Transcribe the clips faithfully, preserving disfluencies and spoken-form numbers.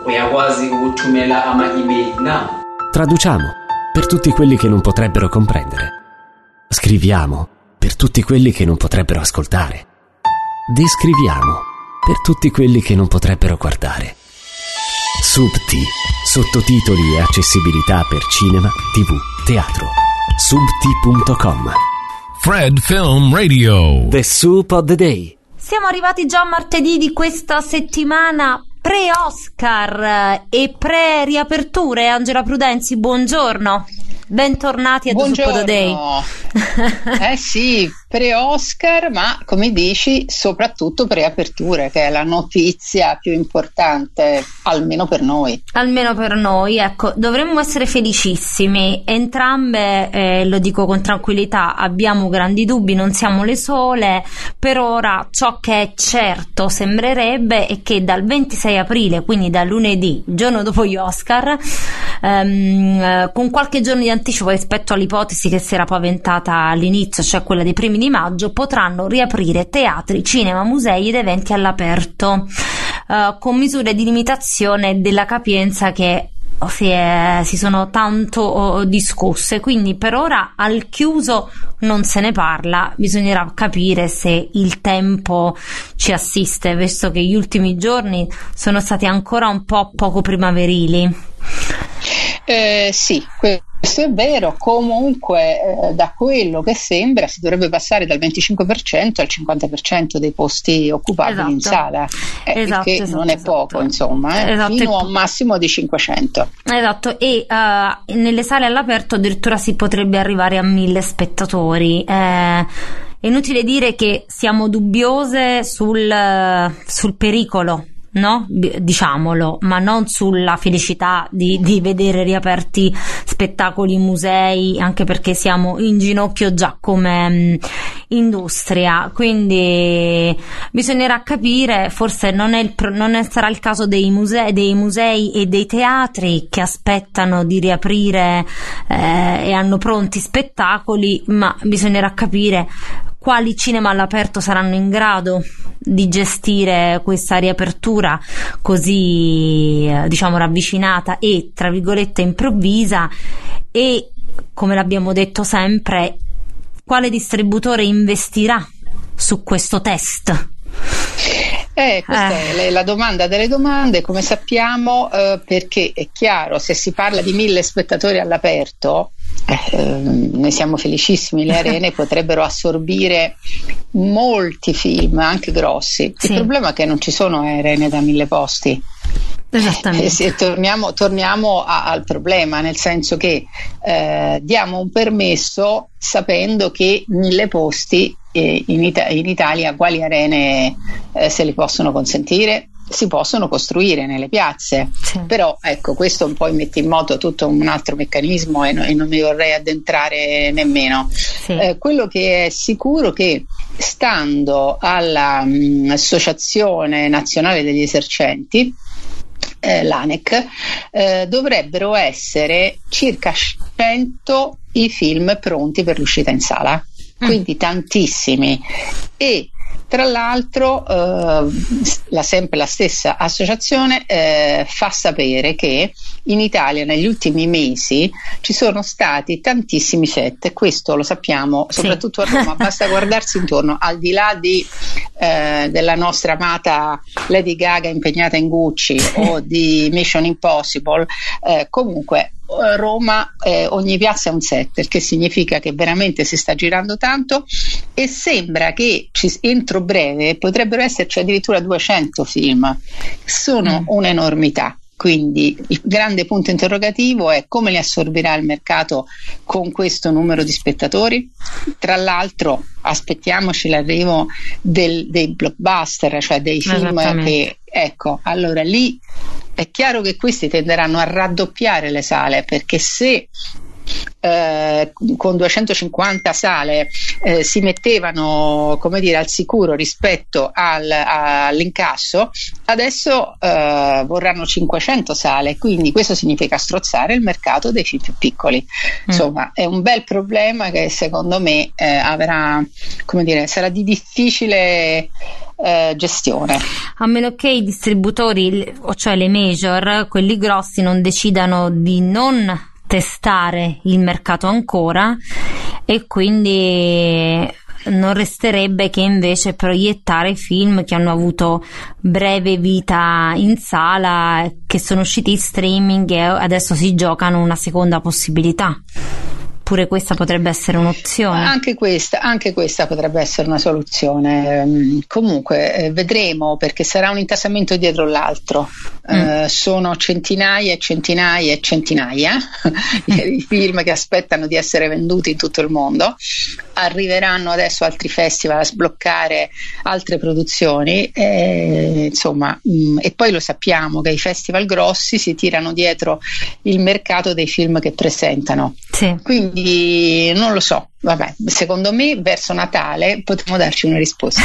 uyakwazi ukuthumela ama-email na. Traduciamo per tutti quelli che non potrebbero comprendere. Scriviamo per tutti quelli che non potrebbero ascoltare. Descriviamo per tutti quelli che non potrebbero guardare. Subti, sottotitoli e accessibilità per cinema, tv, teatro. Subti punto com. Fred Film Radio. The Soup of the Day. Siamo arrivati già a martedì di questa settimana pre-Oscar e pre-riaperture. Angela Prudenzi, buongiorno. Bentornati a The Soup of the Day. Eh sì, pre-Oscar, ma come dici, soprattutto pre-aperture, che è la notizia più importante, almeno per noi. Almeno per noi, ecco, dovremmo essere felicissimi. Entrambe, eh, lo dico con tranquillità, abbiamo grandi dubbi, non siamo le sole. Per ora ciò che è certo sembrerebbe è che dal ventisei aprile, quindi da lunedì, il giorno dopo gli Oscar, ehm, con qualche giorno di anticipo rispetto all'ipotesi che si era paventata all'inizio, cioè quella dei primi di maggio, potranno riaprire teatri, cinema, musei ed eventi all'aperto, uh, con misure di limitazione della capienza che si, è, si sono tanto discusse. Quindi per ora al chiuso non se ne parla, bisognerà capire se il tempo ci assiste, visto che gli ultimi giorni sono stati ancora un po' poco primaverili. Eh, sì, questo è vero. Comunque eh, da quello che sembra si dovrebbe passare dal venticinque per cento al cinquanta per cento dei posti occupabili, esatto, in sala, eh, esatto, che esatto, non è esatto. poco, insomma, eh, esatto. fino a un massimo di cinquecento. Esatto, e uh, nelle sale all'aperto addirittura si potrebbe arrivare a mille spettatori. Eh, è inutile dire che siamo dubbiose sul, sul pericolo, no? Diciamolo, ma non sulla felicità di, di vedere riaperti spettacoli, musei, anche perché siamo in ginocchio già come mh, industria. Quindi bisognerà capire, forse non, è il, non è, sarà il caso dei musei, dei musei e dei teatri che aspettano di riaprire eh, e hanno pronti spettacoli, ma bisognerà capire quali cinema all'aperto saranno in grado di gestire questa riapertura così, diciamo, ravvicinata e, tra virgolette, improvvisa, e, come l'abbiamo detto sempre, quale distributore investirà su questo test. Eh, questa eh. è la domanda delle domande, come sappiamo, eh, perché è chiaro, se si parla di mille spettatori all'aperto, eh, noi siamo felicissimi, le arene potrebbero assorbire molti film, anche grossi. Sì. Il problema è che non ci sono arene da mille posti. Esattamente. Eh, se torniamo, torniamo a, al problema, nel senso che eh, diamo un permesso sapendo che mille posti eh, in, Ita- in Italia quali arene eh, se li possono consentire? Si possono costruire nelle piazze, sì. Però ecco, questo un po' mette in moto tutto un altro meccanismo e, no, e non mi vorrei addentrare nemmeno. Sì. Eh, quello che è sicuro che, stando all'Associazione Nazionale degli Esercenti, eh, l'A N E C, eh, dovrebbero essere circa cento i film pronti per l'uscita in sala, mm. quindi tantissimi. E tra l'altro eh, la, sempre la stessa associazione eh, fa sapere che in Italia negli ultimi mesi ci sono stati tantissimi set, questo lo sappiamo soprattutto sì. a Roma, basta guardarsi intorno, al di là di, eh, della nostra amata Lady Gaga impegnata in Gucci o di Mission Impossible, eh, comunque Roma, eh, ogni piazza è un set, perché significa che veramente si sta girando tanto, e sembra che ci, entro breve potrebbero esserci addirittura duecento film. Sono mm. un'enormità. Quindi il grande punto interrogativo è come li assorbirà il mercato con questo numero di spettatori. Tra l'altro aspettiamoci l'arrivo del, dei blockbuster, cioè dei film che, ecco, allora lì è chiaro che questi tenderanno a raddoppiare le sale, perché se eh, con duecentocinquanta sale eh, si mettevano, come dire, al sicuro rispetto al, all'incasso, adesso eh, vorranno cinquecento sale, quindi questo significa strozzare il mercato dei film più piccoli. Mm. Insomma, è un bel problema che secondo me eh, avrà, come dire, sarà di difficile Eh, gestione, a meno che i distributori, cioè le major, quelli grossi, non decidano di non testare il mercato ancora, e quindi non resterebbe che invece proiettare film che hanno avuto breve vita in sala, che sono usciti in streaming e adesso si giocano una seconda possibilità. Pure questa potrebbe essere un'opzione. Anche questa, anche questa potrebbe essere una soluzione. Comunque eh, vedremo, perché sarà un intasamento dietro l'altro. Mm. Eh, sono centinaia e centinaia e centinaia i film che aspettano di essere venduti in tutto il mondo. Arriveranno adesso altri festival a sbloccare altre produzioni, e, insomma, mh, e poi lo sappiamo che i festival grossi si tirano dietro il mercato dei film che presentano. Sì. Quindi non lo so. Vabbè, secondo me verso Natale potremo darci una risposta.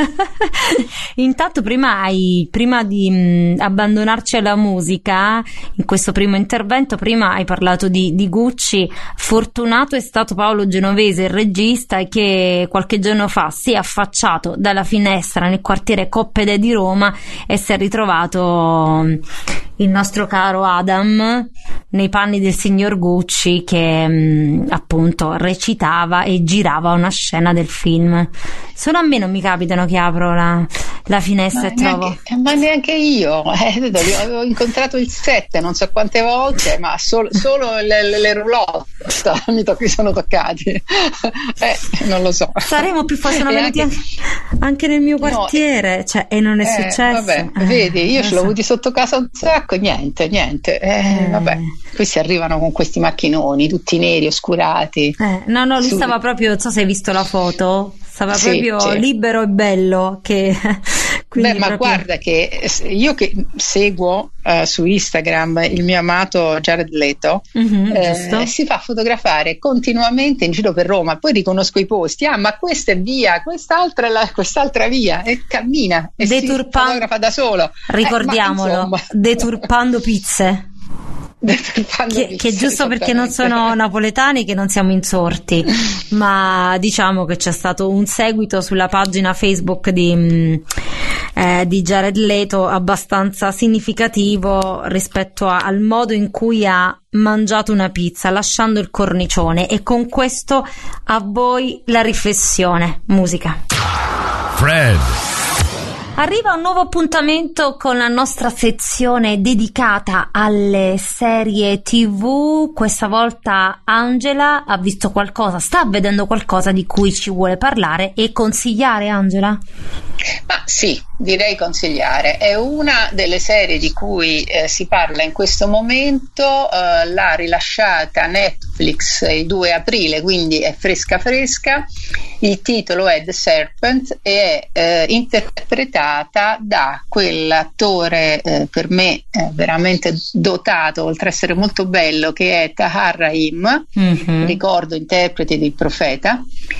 Intanto prima, hai, prima di mh, abbandonarci alla musica, in questo primo intervento, prima hai parlato di, di Gucci. Fortunato è stato Paolo Genovese, il regista, che qualche giorno fa si è affacciato dalla finestra nel quartiere Coppede di Roma e si è ritrovato il nostro caro Adam nei panni del signor Gucci, che mh, appunto recitava e girava una scena del film. Solo a me non mi capitano che apro la, la finestra ma e neanche, trovo ma neanche io eh, avevo incontrato il set non so quante volte, ma solo, solo le, le, le roulotte mi, to- mi sono toccati. eh, non lo so, saremo più forse sono venuti anche, anche nel mio quartiere, no, cioè, e non è eh, successo. Vabbè, eh, vedi, io ce l'ho avuti sotto casa un sacco, niente, niente. Eh, eh. Vabbè, questi arrivano con questi macchinoni tutti neri, oscurati. Eh, no, no, lui Su... stava proprio, non so se hai visto la foto, stava sì, proprio sì. libero e bello. Che Beh, ma proprio... guarda che io che seguo uh, su Instagram il mio amato Jared Leto, mm-hmm, eh, si fa fotografare continuamente in giro per Roma, poi riconosco i posti, ah ma questa è via, quest'altra è la, quest'altra via, e cammina e Deturpa... si fotografa da solo. Ricordiamolo, eh, deturpando pizze. Che, che giusto perché non sono napoletani che non siamo insorti, ma diciamo che c'è stato un seguito sulla pagina Facebook di, eh, di Jared Leto abbastanza significativo rispetto a, al modo in cui ha mangiato una pizza lasciando il cornicione. E con questo a voi la riflessione. Musica. Fred. Arriva un nuovo appuntamento con la nostra sezione dedicata alle serie tivù. Questa volta Angela ha visto qualcosa, sta vedendo qualcosa di cui ci vuole parlare e consigliare, Angela? Ma sì, direi consigliare. È una delle serie di cui eh, si parla in questo momento, eh, l'ha rilasciata Netflix il due aprile, quindi è fresca fresca. Il titolo è The Serpent e è eh, interpretata da quell'attore eh, per me eh, veramente dotato, oltre ad essere molto bello, che è Tahar Rahim, mm-hmm. ricordo interprete del Profeta,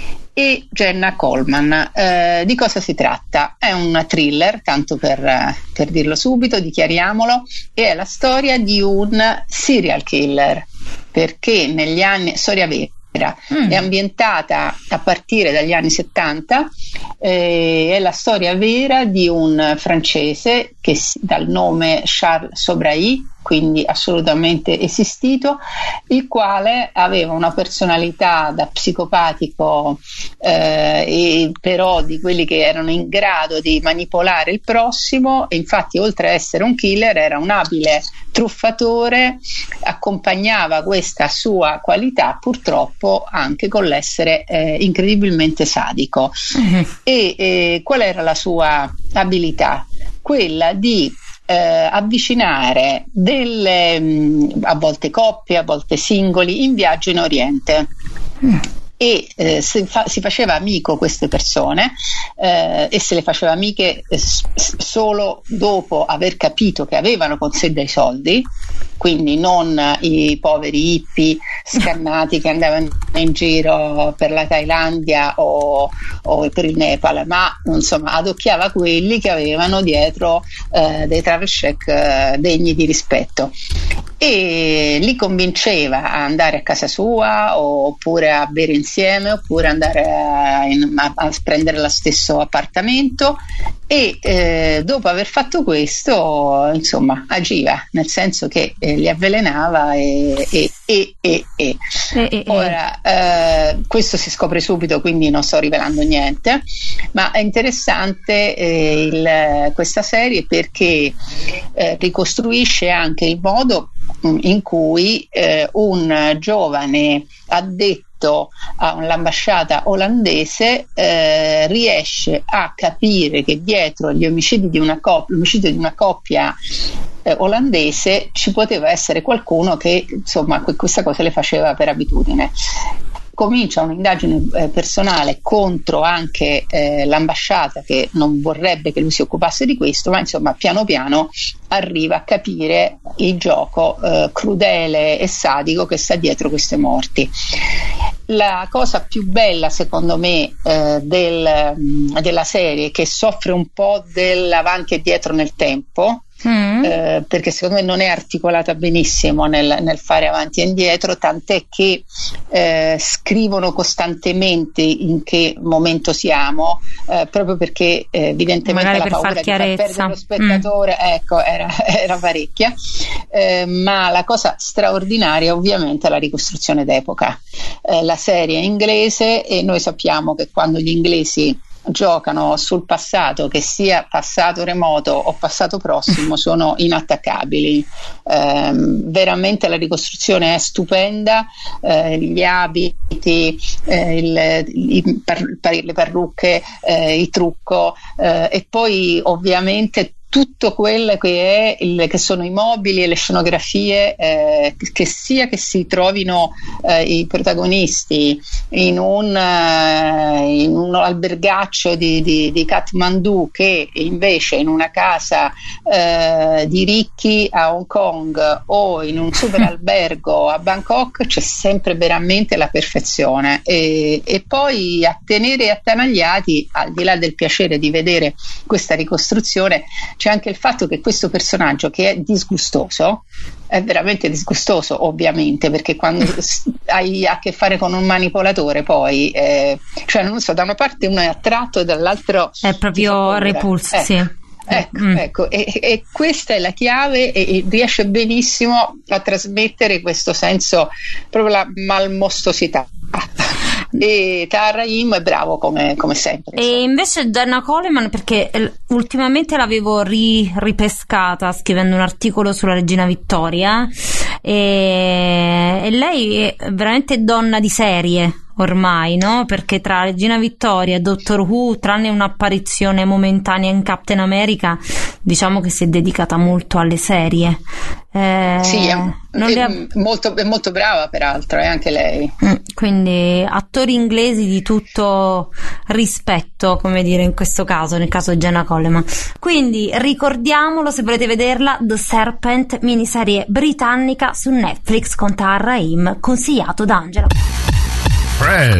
e Jenna Coleman. Eh, di cosa si tratta? È un thriller, tanto per, per dirlo subito, dichiariamolo, e è la storia di un serial killer, perché negli anni, storia vera, Mm. è ambientata a partire dagli anni settanta, eh, è la storia vera di un francese che dal nome Charles Sobrai, quindi assolutamente esistito, il quale aveva una personalità da psicopatico, eh, e però di quelli che erano in grado di manipolare il prossimo, e infatti oltre a essere un killer era un abile truffatore, accompagnava questa sua qualità purtroppo anche con l'essere eh, incredibilmente sadico. Mm-hmm. E eh, qual era la sua abilità? Quella di Eh, avvicinare delle mh, a volte coppie, a volte singoli in viaggio in Oriente. Mm. e eh, si, fa, si faceva amico queste persone eh, e se le faceva amiche eh, solo dopo aver capito che avevano con sé dei soldi, quindi non i poveri hippie scannati che andavano in giro per la Thailandia o, o per il Nepal, ma insomma adocchiava quelli che avevano dietro eh, dei travel check eh, degni di rispetto, e li convinceva a andare a casa sua oppure a bere insieme oppure andare a, in, a, a prendere lo stesso appartamento, e eh, dopo aver fatto questo insomma agiva, nel senso che eh, li avvelenava e, e, e, e, e. e, e ora eh, questo si scopre subito, quindi non sto rivelando niente, ma è interessante eh, il, questa serie perché eh, ricostruisce anche il modo in cui eh, un giovane addetto all'ambasciata olandese eh, riesce a capire che dietro gli omicidi di una coppia, l'omicidio di una coppia eh, olandese ci poteva essere qualcuno che insomma questa cosa le faceva per abitudine. Comincia un'indagine eh, personale contro anche eh, l'ambasciata, che non vorrebbe che lui si occupasse di questo, ma insomma piano piano arriva a capire il gioco eh, crudele e sadico che sta dietro queste morti. La cosa più bella secondo me eh, del, della serie è che soffre un po' dell'avanti e dietro nel tempo. Mm. Eh, perché secondo me non è articolata benissimo nel, nel fare avanti e indietro, tant'è che eh, scrivono costantemente in che momento siamo, eh, proprio perché eh, evidentemente magari la per paura far di far perdere lo spettatore mm. ecco, era, era parecchia, eh, ma la cosa straordinaria ovviamente è la ricostruzione d'epoca. Eh, la serie è inglese e noi sappiamo che quando gli inglesi giocano sul passato, che sia passato remoto o passato prossimo, sono inattaccabili. Eh, veramente la ricostruzione è stupenda, eh, gli abiti, eh, il, i, par, le parrucche, eh, il trucco eh, e poi ovviamente tutto quello che, è il, che sono i mobili e le scenografie, eh, che sia che si trovino eh, i protagonisti in un, uh, in un albergaccio di, di, di Kathmandu, che invece in una casa uh, di ricchi a Hong Kong o in un super albergo a Bangkok, c'è sempre veramente la perfezione, e, e poi a tenere attanagliati, al di là del piacere di vedere questa ricostruzione, c'è anche il fatto che questo personaggio, che è disgustoso, è veramente disgustoso ovviamente, perché quando hai a che fare con un manipolatore poi eh, cioè non so, da una parte uno è attratto e dall'altro è proprio repulso, ecco. Sì. Ecco, mm. ecco. E, e questa è la chiave, e, e riesce benissimo a trasmettere questo senso, proprio la malmostosità. E Tahar Rahim è bravo come, come sempre. E invece Jenna Coleman, perché ultimamente l'avevo ri, ripescata scrivendo un articolo sulla regina Vittoria, e, e lei è veramente donna di serie ormai, no? Perché tra Regina Vittoria e Doctor Who, tranne un'apparizione momentanea in Captain America, diciamo che si è dedicata molto alle serie. Eh, sì, è, non è, ha... molto, è molto brava peraltro, è anche lei. Quindi attori inglesi di tutto rispetto, come dire, in questo caso, nel caso di Jenna Coleman. Quindi ricordiamolo, se volete vederla, The Serpent, miniserie britannica su Netflix con Tahar Rahim, consigliato da Angela. Fred.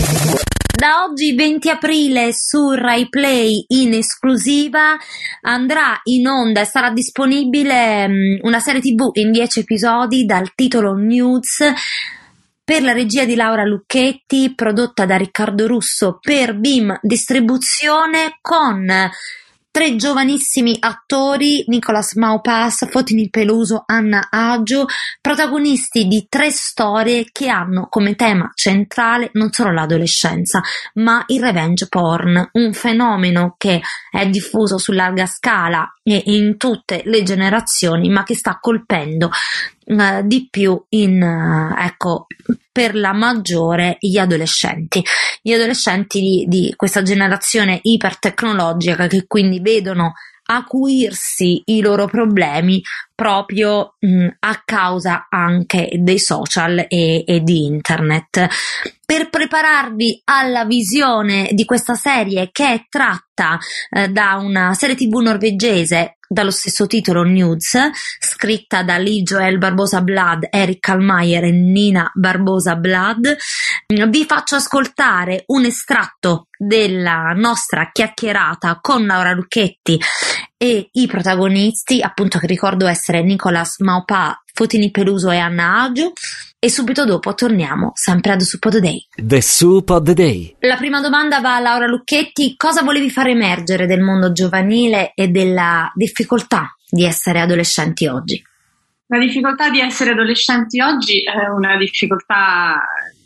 Da oggi venti aprile su Rai Play in esclusiva andrà in onda e sarà disponibile um, una serie tv in dieci episodi dal titolo Nudes, per la regia di Laura Lucchetti, prodotta da Riccardo Russo per Beam Distribuzione, con tre giovanissimi attori: Nicolas Maupas, Fotini Peluso, Anna Aggio, protagonisti di tre storie che hanno come tema centrale non solo l'adolescenza, ma il revenge porn, un fenomeno che è diffuso su larga scala e in tutte le generazioni, ma che sta colpendo uh, di più in uh, ecco per la maggiore gli adolescenti gli adolescenti di, di questa generazione ipertecnologica, che quindi vedono acuirsi i loro problemi proprio mh, a causa anche dei social e, e di internet. Per prepararvi alla visione di questa serie, che è tratta eh, da una serie tv norvegese dallo stesso titolo, Nudes, scritta da Lee Joel Barbosa Blood, Eric Kalmaier e Nina Barbosa Blood, vi faccio ascoltare un estratto della nostra chiacchierata con Laura Lucchetti e i protagonisti, appunto, che ricordo essere Nicolas Maupas, Fotini Peluso e Anna Agio, e subito dopo torniamo sempre a The Soup of the Day. The Soup of the Day. La prima domanda va a Laura Lucchetti: cosa volevi far emergere del mondo giovanile e della difficoltà di essere adolescenti oggi? La difficoltà di essere adolescenti oggi è una difficoltà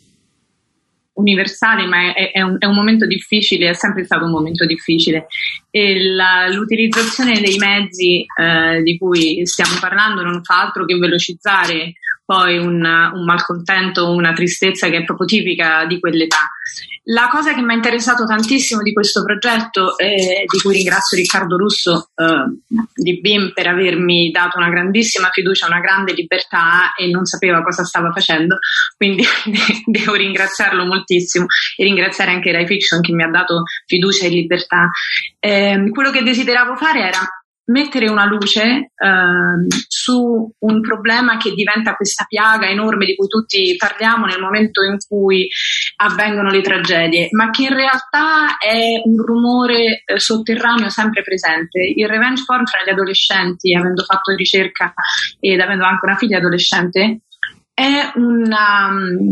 universale, ma è, è, un, è un momento difficile, è sempre stato un momento difficile, e la, l'utilizzazione dei mezzi eh, di cui stiamo parlando non fa altro che velocizzare poi un, un malcontento, una tristezza che è proprio tipica di quell'età. La cosa che mi ha interessato tantissimo di questo progetto, eh, di cui ringrazio Riccardo Russo eh, di B I M per avermi dato una grandissima fiducia, una grande libertà, e non sapeva cosa stava facendo, quindi devo ringraziarlo moltissimo e ringraziare anche Rai Fiction che mi ha dato fiducia e libertà. Eh, quello che desideravo fare era mettere una luce eh, su un problema che diventa questa piaga enorme di cui tutti parliamo nel momento in cui avvengono le tragedie, ma che in realtà è un rumore eh, sotterraneo sempre presente. Il revenge porn fra gli adolescenti, avendo fatto ricerca ed avendo anche una figlia adolescente, è, una,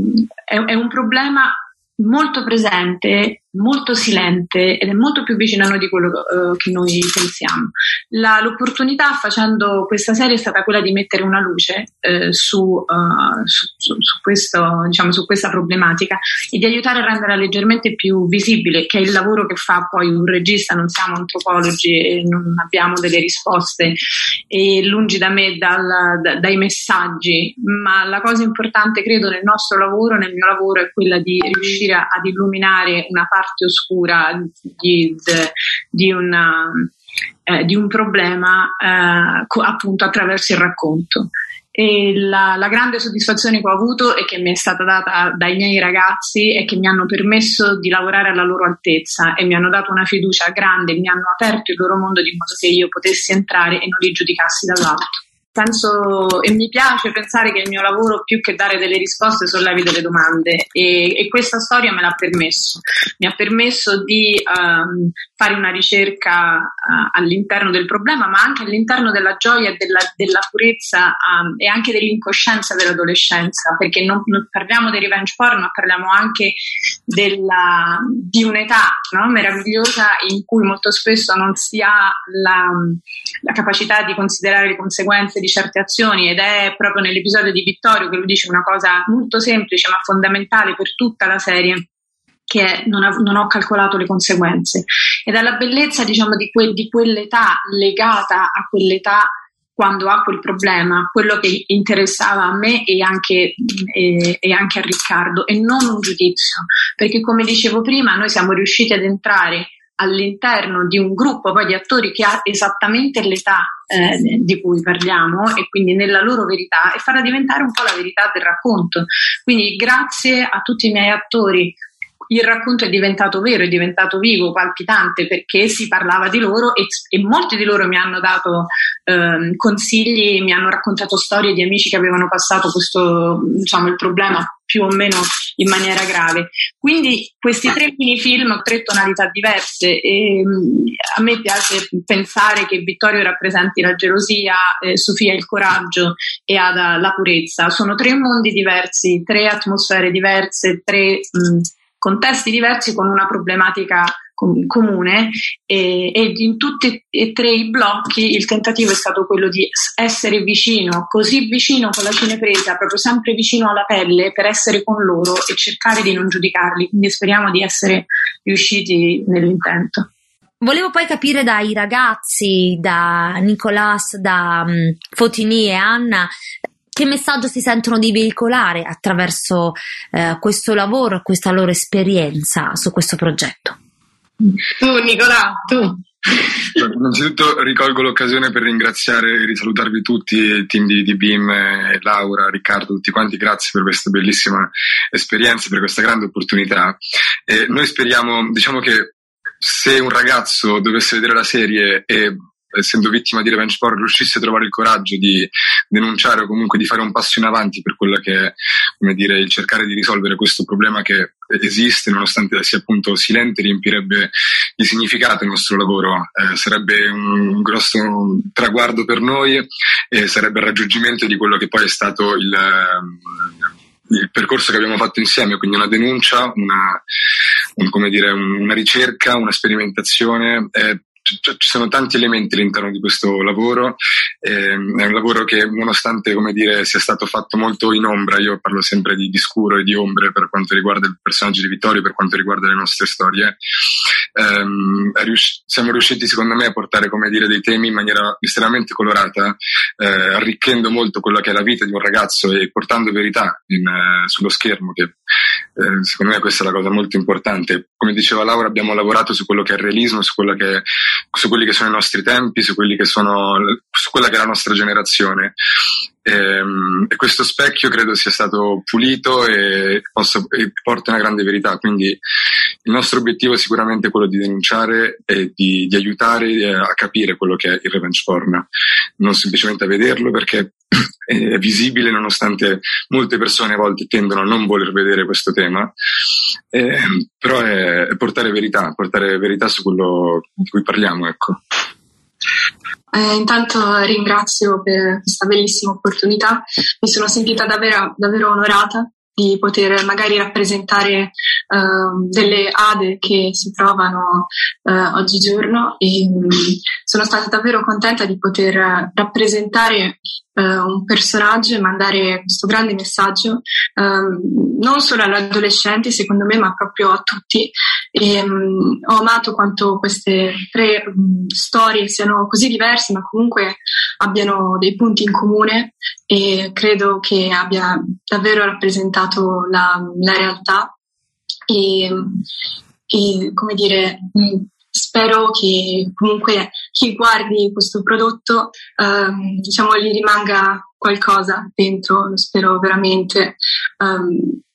è, è un problema molto presente, molto silente, ed è molto più vicino a noi di quello uh, che noi pensiamo. La, l'opportunità facendo questa serie è stata quella di mettere una luce eh, su, uh, su, su, su, questo, diciamo, su questa problematica, e di aiutare a renderla leggermente più visibile, che è il lavoro che fa poi un regista. Non siamo antropologi e non abbiamo delle risposte, e lungi da me dal, da, dai messaggi, ma la cosa importante, credo, nel nostro lavoro, nel mio lavoro, è quella di riuscire ad illuminare una parte oscura di, di, una, eh, di un problema eh, co- appunto attraverso il racconto. E la, la grande soddisfazione che ho avuto e che mi è stata data dai miei ragazzi è che mi hanno permesso di lavorare alla loro altezza e mi hanno dato una fiducia grande, mi hanno aperto il loro mondo di modo che io potessi entrare e non li giudicassi dall'alto. Penso, e mi piace pensare che il mio lavoro, più che dare delle risposte, sollevi delle domande, e, e questa storia me l'ha permesso. Mi ha permesso di um, fare una ricerca uh, all'interno del problema, ma anche all'interno della gioia e della, della purezza um, e anche dell'incoscienza dell'adolescenza, perché non, non parliamo di revenge porn, ma parliamo anche della, di un'età, no? meravigliosa, in cui molto spesso non si ha la, la capacità di considerare le conseguenze di certe azioni, ed è proprio nell'episodio di Vittorio che lui dice una cosa molto semplice ma fondamentale per tutta la serie, che è non, ha, non ho calcolato le conseguenze. Ed è la bellezza, diciamo, di, que, di quell'età, legata a quell'età quando ha quel problema, quello che interessava a me e anche, e, e anche a Riccardo, e non un giudizio, perché come dicevo prima noi siamo riusciti ad entrare all'interno di un gruppo poi di attori che ha esattamente l'età eh, di cui parliamo, e quindi nella loro verità, e farla diventare un po' la verità del racconto. Quindi grazie a tutti i miei attori il racconto è diventato vero, è diventato vivo, palpitante, perché si parlava di loro, e, e molti di loro mi hanno dato eh, consigli, mi hanno raccontato storie di amici che avevano passato questo, diciamo, il problema più o meno in maniera grave. Quindi questi tre minifilm, tre tonalità diverse, e um, a me piace pensare che Vittorio rappresenti la gelosia, eh, Sofia il coraggio e Ada la purezza. Sono tre mondi diversi, tre atmosfere diverse, tre um, contesti diversi con una problematica com- comune, e, e in tutti e tre i blocchi il tentativo è stato quello di essere vicino, così vicino con la cinepresa, proprio sempre vicino alla pelle, per essere con loro e cercare di non giudicarli. Quindi speriamo di essere riusciti nell'intento. Volevo poi capire dai ragazzi, da Nicolas, da um, Fotini e Anna, che messaggio si sentono di veicolare attraverso eh, questo lavoro, questa loro esperienza su questo progetto. Tu, Nicolà, tu. Innanzitutto ricolgo l'occasione per ringraziare e risalutarvi tutti, il team di, di Beam, Laura, Riccardo, tutti quanti, grazie per questa bellissima esperienza, per questa grande opportunità. E noi speriamo, diciamo che se un ragazzo dovesse vedere la serie e, essendo vittima di revenge porn, riuscisse a trovare il coraggio di denunciare o comunque di fare un passo in avanti per quello che è, come dire, il cercare di risolvere questo problema che esiste, nonostante sia appunto silente, riempirebbe di significato il nostro lavoro. Eh, sarebbe un grosso traguardo per noi e sarebbe il raggiungimento di quello che poi è stato il il percorso che abbiamo fatto insieme, quindi una denuncia, una, un, come dire, una ricerca, una sperimentazione. Eh, ci sono tanti elementi all'interno di questo lavoro, eh, è un lavoro che, nonostante, come dire, sia stato fatto molto in ombra, io parlo sempre di, di scuro e di ombre per quanto riguarda il personaggio di Vittorio, per quanto riguarda le nostre storie, ehm, rius- siamo riusciti secondo me a portare, come dire, dei temi in maniera estremamente colorata, eh, arricchendo molto quella che è la vita di un ragazzo e portando verità in, eh, sullo schermo, che eh, secondo me questa è la cosa molto importante. Come diceva Laura, abbiamo lavorato su quello che è il realismo, su quella che è su quelli che sono i nostri tempi, su quelli che sono su quella che è la nostra generazione, e, e questo specchio credo sia stato pulito e, possa, e porta una grande verità, quindi il nostro obiettivo è sicuramente quello di denunciare e di, di aiutare a capire quello che è il revenge porn, non semplicemente a vederlo, perché è visibile, nonostante molte persone a volte tendono a non voler vedere questo tema, eh, però è, è portare verità, portare verità su quello di cui parliamo, ecco. Eh, intanto ringrazio per questa bellissima opportunità, mi sono sentita davvero, davvero onorata di poter magari rappresentare uh, delle ade che si trovano uh, oggigiorno, e um, sono stata davvero contenta di poter rappresentare uh, un personaggio e mandare questo grande messaggio um, non solo agli adolescenti, secondo me, ma proprio a tutti. E, um, ho amato quanto queste tre um, storie siano così diverse, ma comunque abbiano dei punti in comune, e credo che abbia davvero rappresentato la, la realtà e, e come dire, spero che comunque chi guardi questo prodotto um, diciamo gli rimanga qualcosa dentro, lo spero veramente, um,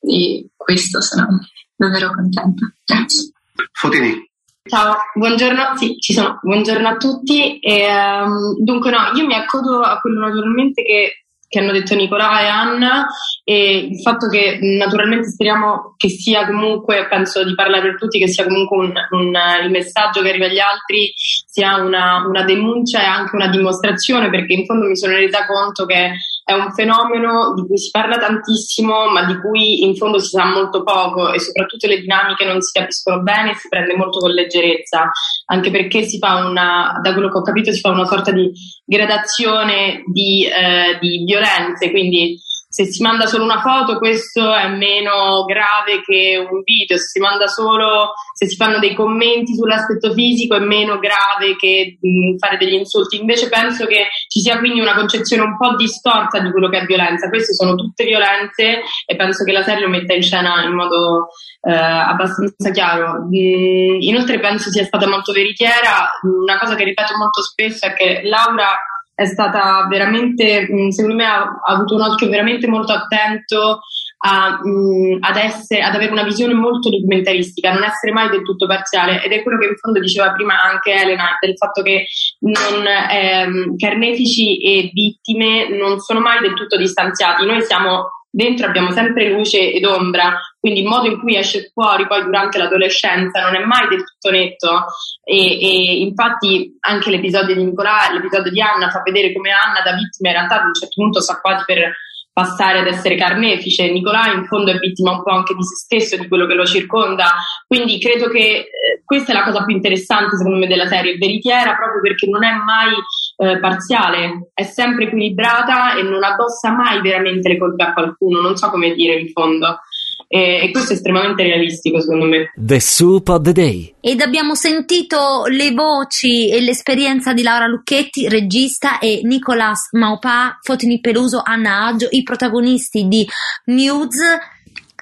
e questo, sono davvero contenta. Grazie. Fotini. Ciao, buongiorno, sì, ci sono, buongiorno a tutti. E, um, dunque no, io mi accodo a quello naturalmente che che hanno detto Nicolà e Anna, e il fatto che naturalmente speriamo che sia comunque, penso di parlare per tutti, che sia comunque un, un, il messaggio che arriva agli altri sia una, una denuncia e anche una dimostrazione, perché in fondo mi sono resa conto che è un fenomeno di cui si parla tantissimo, ma di cui in fondo si sa molto poco, e soprattutto le dinamiche non si capiscono bene e si prende molto con leggerezza, anche perché si fa una, da quello che ho capito, si fa una sorta di gradazione di, eh, di violenze, quindi se si manda solo una foto questo è meno grave che un video, se si manda solo, se si fanno dei commenti sull'aspetto fisico è meno grave che mh, fare degli insulti. Invece penso che ci sia quindi una concezione un po' distorta di quello che è violenza. Queste sono tutte violenze e penso che la serie lo metta in scena in modo eh, abbastanza chiaro. Mh, inoltre penso sia stata molto veritiera. Una cosa che ripeto molto spesso è che Laura è stata veramente, secondo me ha, ha avuto un occhio veramente molto attento a, mh, ad, essere, ad avere una visione molto documentaristica, non essere mai del tutto parziale, ed è quello che in fondo diceva prima anche Elena, del fatto che non, ehm, carnefici e vittime non sono mai del tutto distanziati. Noi siamo dentro, abbiamo sempre luce ed ombra, quindi il modo in cui esce fuori poi durante l'adolescenza non è mai del tutto netto, e, e infatti anche l'episodio di Nicolà, l'episodio di Anna fa vedere come Anna da vittima in realtà ad un certo punto sta quasi per passare ad essere carnefice. Nicolà in fondo è vittima un po' anche di se stesso, di quello che lo circonda, quindi credo che eh, questa è la cosa più interessante secondo me della serie, è veritiera proprio perché non è mai eh, parziale, è sempre equilibrata e non addossa mai veramente le colpe a qualcuno, non so come dire in fondo. E, e questo è estremamente realistico secondo me. The Soup of the Day. Ed abbiamo sentito le voci e l'esperienza di Laura Lucchetti, regista, e Nicolas Maupas, Fotini Peluso, Anna Aggio, i protagonisti di Muse.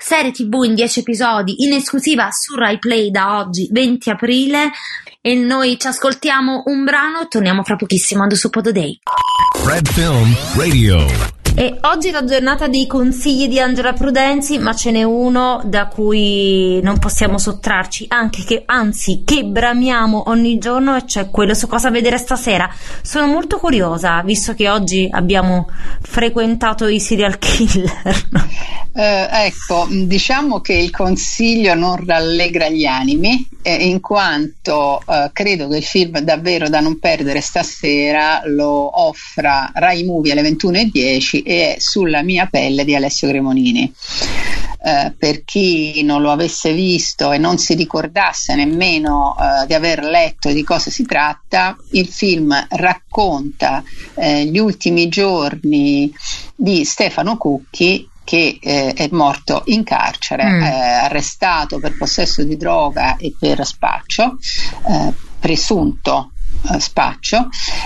serie tv in dieci episodi in esclusiva su Rai Play da oggi venti aprile, e noi ci ascoltiamo un brano e torniamo fra pochissimo ad Suppodo Day. Fred Film Radio. E oggi è la giornata dei consigli di Angela Prudenzi, ma ce n'è uno da cui non possiamo sottrarci, anche che, anzi, che bramiamo ogni giorno, e cioè quello su cosa vedere stasera. Sono molto curiosa, visto che oggi abbiamo frequentato i serial killer. Eh, ecco, diciamo che il consiglio non rallegra gli animi, eh, in quanto eh, credo che il film davvero da non perdere stasera lo offra Rai Movie alle ventuno e dieci, e è Sulla mia pelle di Alessio Cremonini. Eh, per chi non lo avesse visto e non si ricordasse nemmeno eh, di aver letto di cosa si tratta, il film racconta eh, gli ultimi giorni di Stefano Cucchi, che eh, è morto in carcere, mm. eh, arrestato per possesso di droga e per spaccio, eh, presunto eh, spaccio.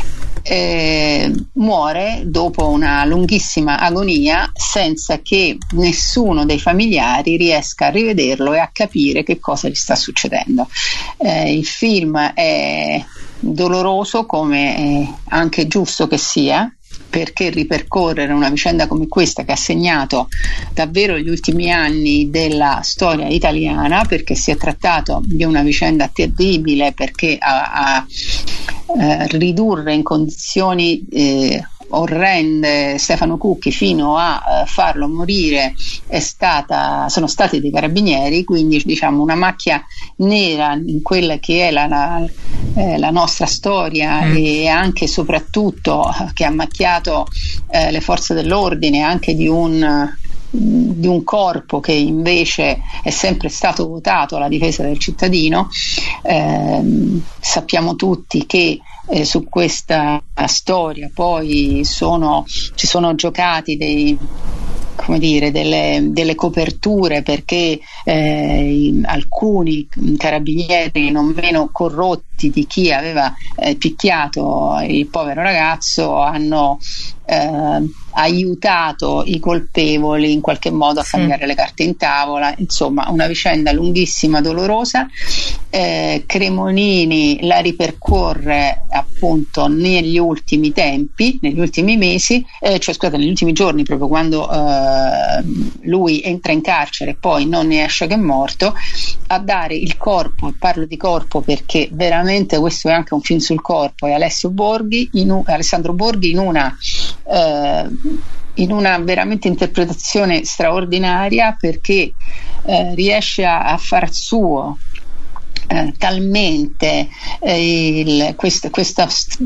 Eh, muore dopo una lunghissima agonia senza che nessuno dei familiari riesca a rivederlo e a capire che cosa gli sta succedendo. Eh, il film è doloroso, come è anche giusto che sia, perché ripercorrere una vicenda come questa, che ha segnato davvero gli ultimi anni della storia italiana, perché si è trattato di una vicenda terribile, perché a, a eh, ridurre in condizioni eh, orrende Stefano Cucchi fino a eh, farlo morire è stata, sono stati dei carabinieri, quindi diciamo una macchia nera in quella che è la, la, eh, la nostra storia, mm. e anche e soprattutto che ha macchiato eh, le forze dell'ordine anche di un di un corpo che invece è sempre stato votato alla difesa del cittadino. Eh, sappiamo tutti che eh, su questa storia poi sono, ci sono giocati dei come dire, delle, delle coperture, perché eh, alcuni carabinieri non meno corrotti di chi aveva eh, picchiato il povero ragazzo hanno eh, aiutato i colpevoli in qualche modo a cambiare sì. le carte in tavola. Insomma, una vicenda lunghissima, dolorosa. eh, Cremonini la ripercorre appunto negli ultimi tempi, negli ultimi mesi, eh, cioè scusate, negli ultimi giorni, proprio quando eh, lui entra in carcere e poi non ne esce che è morto, a dare il corpo. Parlo di corpo perché veramente questo è anche un film sul corpo, e Alessio Borghi in un, Alessandro Borghi in una eh, in una veramente interpretazione straordinaria, perché eh, riesce a, a far suo Eh, talmente eh, il, questo, questo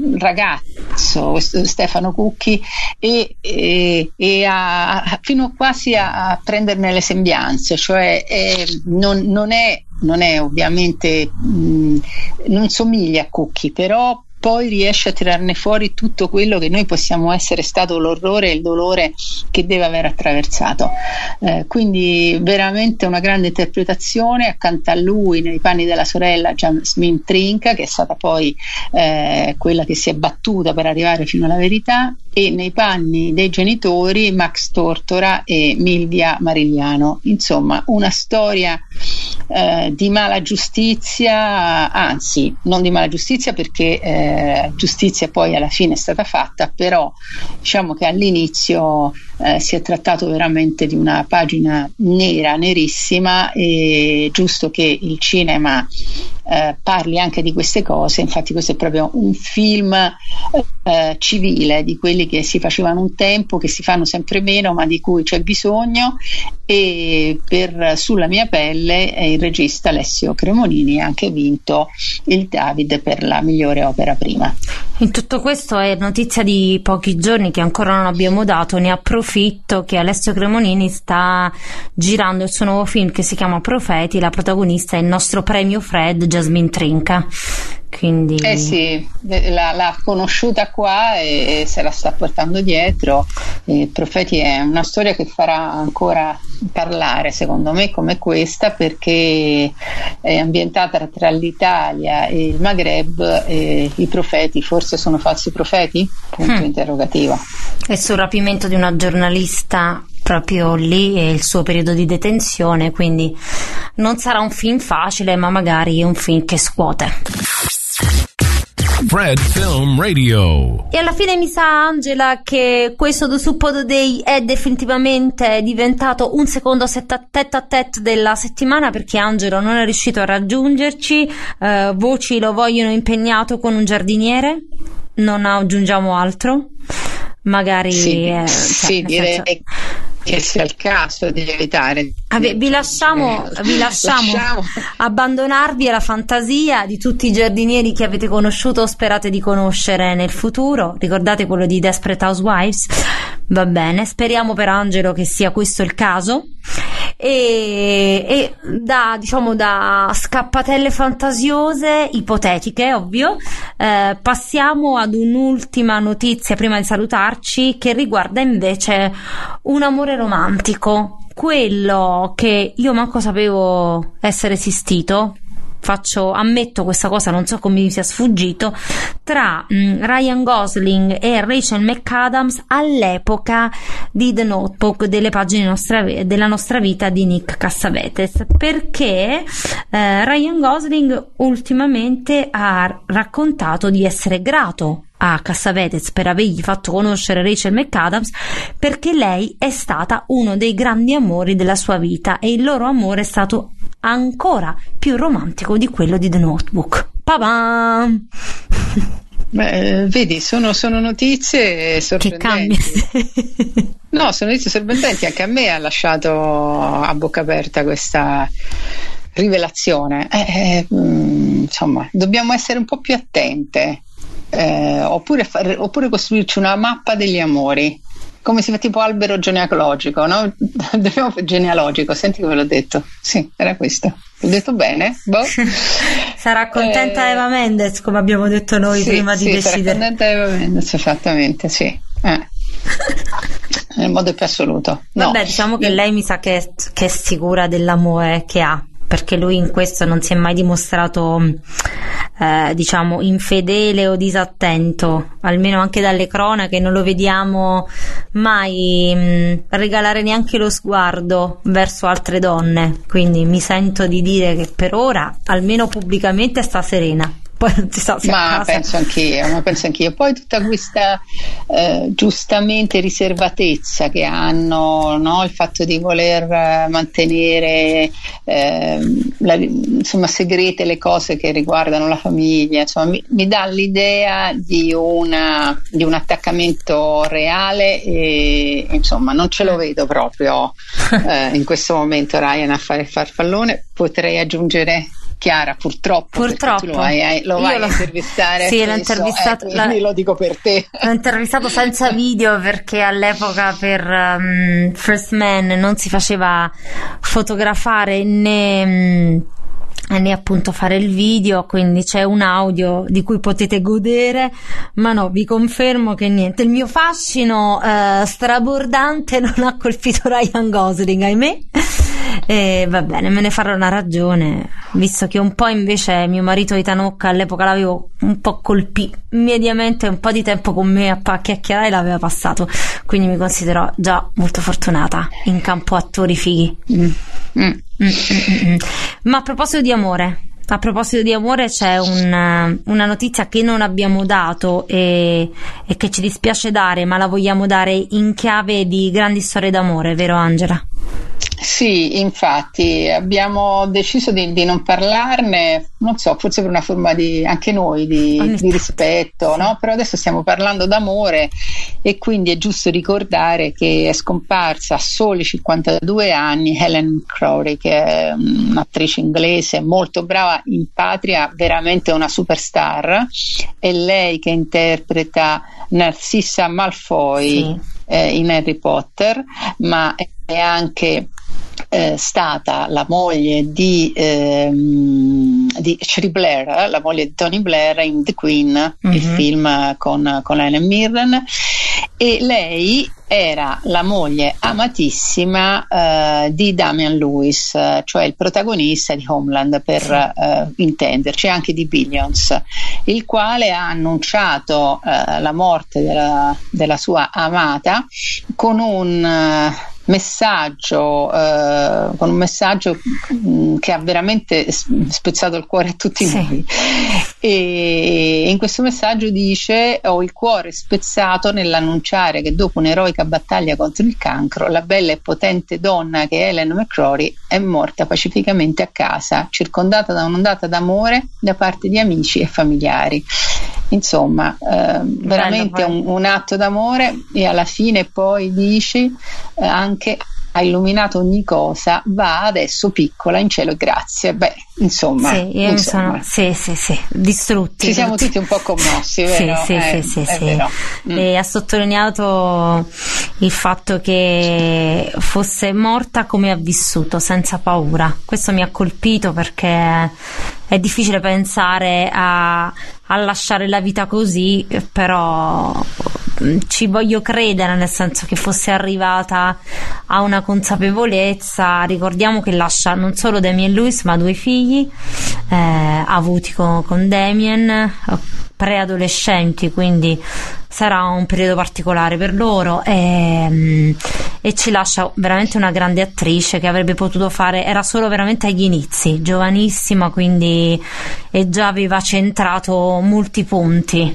ragazzo, questo Stefano Cucchi, e, e, e a, fino quasi a, a prenderne le sembianze, cioè eh, non, non, è, non è ovviamente mh, non somiglia a Cucchi, però poi riesce a tirarne fuori tutto quello che noi possiamo essere stato, l'orrore e il dolore che deve aver attraversato. Eh, quindi veramente una grande interpretazione. Accanto a lui, nei panni della sorella, Jasmine Trinca, che è stata poi eh, quella che si è battuta per arrivare fino alla verità, e nei panni dei genitori Max Tortora e Milvia Marigliano. Insomma, una storia eh, di mala giustizia, anzi non di mala giustizia, perché eh, giustizia poi alla fine è stata fatta, però diciamo che all'inizio eh, si è trattato veramente di una pagina nera, nerissima, e è giusto che il cinema eh, parli anche di queste cose. Infatti questo è proprio un film eh, civile, di quelli che si facevano un tempo, che si fanno sempre meno, ma di cui c'è bisogno. E per Sulla mia pelle eh, il regista Alessio Cremonini ha anche vinto il David per la migliore opera prima. In tutto questo è notizia di pochi giorni che ancora non abbiamo dato, ne approfitto, che Alessio Cremonini sta girando il suo nuovo film che si chiama Profeti. La protagonista è il nostro premio Fred, Jasmine Trinca. Quindi... Eh sì, l'ha, l'ha conosciuta qua e, e se la sta portando dietro. E Profeti è una storia che farà ancora parlare, secondo me, come questa, perché è ambientata tra l'Italia e il Maghreb, e i profeti forse sono falsi profeti? Punto mm. interrogativo. E sul rapimento di una giornalista proprio lì è il suo periodo di detenzione, quindi non sarà un film facile, ma magari è un film che scuote. Fred Film Radio. E alla fine mi sa, Angela, che questo The Suppodo Day è definitivamente diventato un secondo set a tête a tête della settimana, perché Angelo non è riuscito a raggiungerci. uh, Voci lo vogliono impegnato con un giardiniere, non aggiungiamo altro. Magari sì, eh, cioè, sì direi senso... che sia il caso di evitare. Vabbè, vi lasciamo, vi lasciamo, lasciamo abbandonarvi alla fantasia di tutti i giardinieri che avete conosciuto o sperate di conoscere nel futuro. Ricordate quello di Desperate Housewives? Va bene, speriamo per Angelo che sia questo il caso. E, e da, diciamo, da scappatelle fantasiose, ipotetiche, ovvio, eh, passiamo ad un'ultima notizia prima di salutarci, che riguarda invece un amore romantico, quello che io manco sapevo essere esistito. Faccio, ammetto questa cosa, non so come mi sia sfuggito, tra mh, Ryan Gosling e Rachel McAdams all'epoca di The Notebook, delle pagine nostra, della nostra vita di Nick Cassavetes, perché eh, Ryan Gosling ultimamente ha raccontato di essere grato a Cassavetes per avergli fatto conoscere Rachel McAdams, perché lei è stata uno dei grandi amori della sua vita e il loro amore è stato ancora più romantico di quello di The Notebook. Pa-bam! Beh, vedi, sono, sono notizie sorprendenti. Che cambia. No, sono notizie sorprendenti. Anche a me ha lasciato a bocca aperta questa rivelazione. Eh, eh, insomma, dobbiamo essere un po' più attente. Eh, oppure, fare, oppure costruirci una mappa degli amori, come si fa, tipo albero genealogico, no? Dobbiamo genealogico, senti come l'ho detto? Sì, era questo. L'ho detto bene? Boh. Sarà contenta eh, Eva Mendes, come abbiamo detto noi sì, prima sì, di decidere. Sarà contenta Eva Mendes, esattamente, sì. Eh. Nel modo più assoluto. No. Vabbè, diciamo che lei mi sa che, che è sicura dell'amore che ha, perché lui in questo non si è mai dimostrato eh, diciamo infedele o disattento, almeno anche dalle cronache non lo vediamo mai mh, regalare neanche lo sguardo verso altre donne, quindi mi sento di dire che per ora almeno pubblicamente sta serena. Poi non si sa se ma penso anch'io, ma penso anch'io. Poi tutta questa eh, giustamente riservatezza che hanno, no? Il fatto di voler mantenere eh, la, insomma segrete le cose che riguardano la famiglia, insomma mi, mi dà l'idea di, una, di un attaccamento reale e insomma non ce lo vedo proprio eh, in questo momento Ryan a fare il farfallone. Potrei aggiungere Chiara, purtroppo, purtroppo. Tu lo vai, lo vai a intervistare. Sì, l'ho intervistato, eh, quindi la, lo dico per te. L'ho intervistato senza video perché all'epoca per um, First Man non si faceva fotografare né, um, né appunto fare il video, quindi c'è un audio di cui potete godere, ma no, vi confermo che niente, il mio fascino uh, strabordante non ha colpito Ryan Gosling, ahimè. E va bene, me ne farò una ragione, visto che un po' invece mio marito Ethan Hawke all'epoca l'avevo un po' colpito mediamente, un po' di tempo con me a chiacchierare l'aveva passato, quindi mi considero già molto fortunata in campo attori fighi. mm. Mm, mm, mm, mm. Ma a proposito di amore A proposito di amore c'è un, una notizia che non abbiamo dato e, e che ci dispiace dare, ma la vogliamo dare in chiave di grandi storie d'amore, vero Angela? Sì, infatti abbiamo deciso di, di non parlarne, non so, forse per una forma di, anche noi, di, di rispetto, no? Però adesso stiamo parlando d'amore e quindi è giusto ricordare che è scomparsa a soli cinquantadue anni Helen Crowley, che è un'attrice inglese molto brava, in patria veramente una superstar. È lei che interpreta Narcissa Malfoy, sì, eh, in Harry Potter, ma è anche Eh, stata la moglie di, ehm, di Cherie Blair, la moglie di Tony Blair in The Queen, mm-hmm, il film con, con Helen Mirren, e lei era la moglie amatissima eh, di Damian Lewis, cioè il protagonista di Homeland, per eh, intenderci, anche di Billions, il quale ha annunciato eh, la morte della, della sua amata con un messaggio, eh, con un messaggio mh, che ha veramente spezzato il cuore a tutti sì. noi. E in questo messaggio dice: ho il cuore spezzato nell'annunciare che dopo un'eroica battaglia contro il cancro, la bella e potente donna che è Ellen McCrory è morta pacificamente a casa, circondata da un'ondata d'amore da parte di amici e familiari. Insomma, eh, veramente un, un atto d'amore, e alla fine poi dici eh, anche: ha illuminato ogni cosa, va adesso piccola in cielo e grazie. Beh, insomma, sì, io insomma. Mi sono, sì, sì, sì, distrutti. Ci siamo tutti un po' commossi, vero? Sì, sì, eh, sì, sì, è sì. vero. Mm. E ha sottolineato il fatto che fosse morta come ha vissuto, senza paura. Questo mi ha colpito, perché è difficile pensare a, a lasciare la vita così, però ci voglio credere, nel senso che fosse arrivata a una consapevolezza. Ricordiamo che lascia non solo Damien Lewis ma due figli eh, avuti con, con Damien, preadolescenti, quindi sarà un periodo particolare per loro, e, e ci lascia veramente una grande attrice che avrebbe potuto fare, era solo veramente agli inizi, giovanissima, quindi, e già aveva centrato molti punti.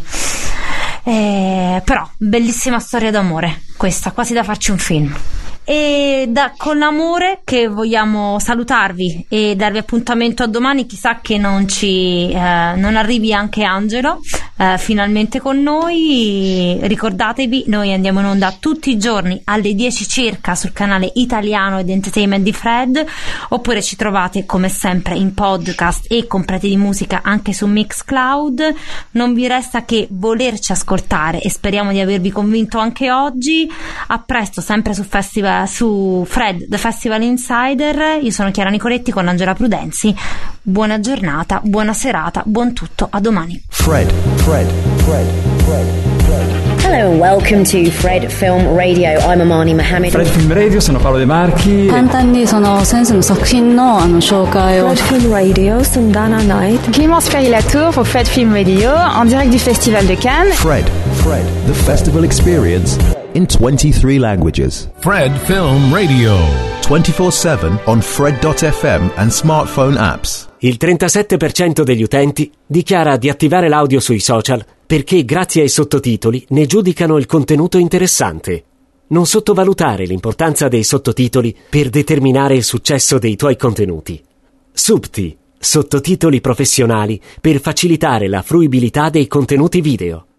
Eh, però bellissima storia d'amore questa, quasi da farci un film. E da, con l'amore che vogliamo salutarvi e darvi appuntamento a domani. Chissà che non ci eh, non arrivi anche Angelo eh, finalmente con noi. Ricordatevi, noi andiamo in onda tutti i giorni alle dieci circa sul canale italiano ed entertainment di Fred, oppure ci trovate come sempre in podcast e completi di musica anche su Mixcloud. Non vi resta che volerci ascoltare e speriamo di avervi convinto anche oggi. A presto, sempre su Festival, su Fred The Festival Insider. Io sono Chiara Nicoletti con Angela Prudenzi. Buona giornata, buona serata, buon tutto, a domani. Fred, Fred, Fred, Fred, Fred. Hello and welcome to Fred Film Radio. I'm Amani Mohammed. Fred Film Radio, sono Paolo De Marchi. 簡単にその先生の作品のあの紹介を。 Fred Film Radio, Sundana Night. Clémence Ferry-Latour pour Fred Film Radio en direct du Festival de Cannes. Fred, Fred, the festival experience in twenty-three languages. Fred Film Radio. twenty-four seven on Fred dot F M and smartphone apps. Il trentasette per cento degli utenti dichiara di attivare l'audio sui social perché grazie ai sottotitoli ne giudicano il contenuto interessante. Non sottovalutare l'importanza dei sottotitoli per determinare il successo dei tuoi contenuti. Subti, sottotitoli professionali per facilitare la fruibilità dei contenuti video.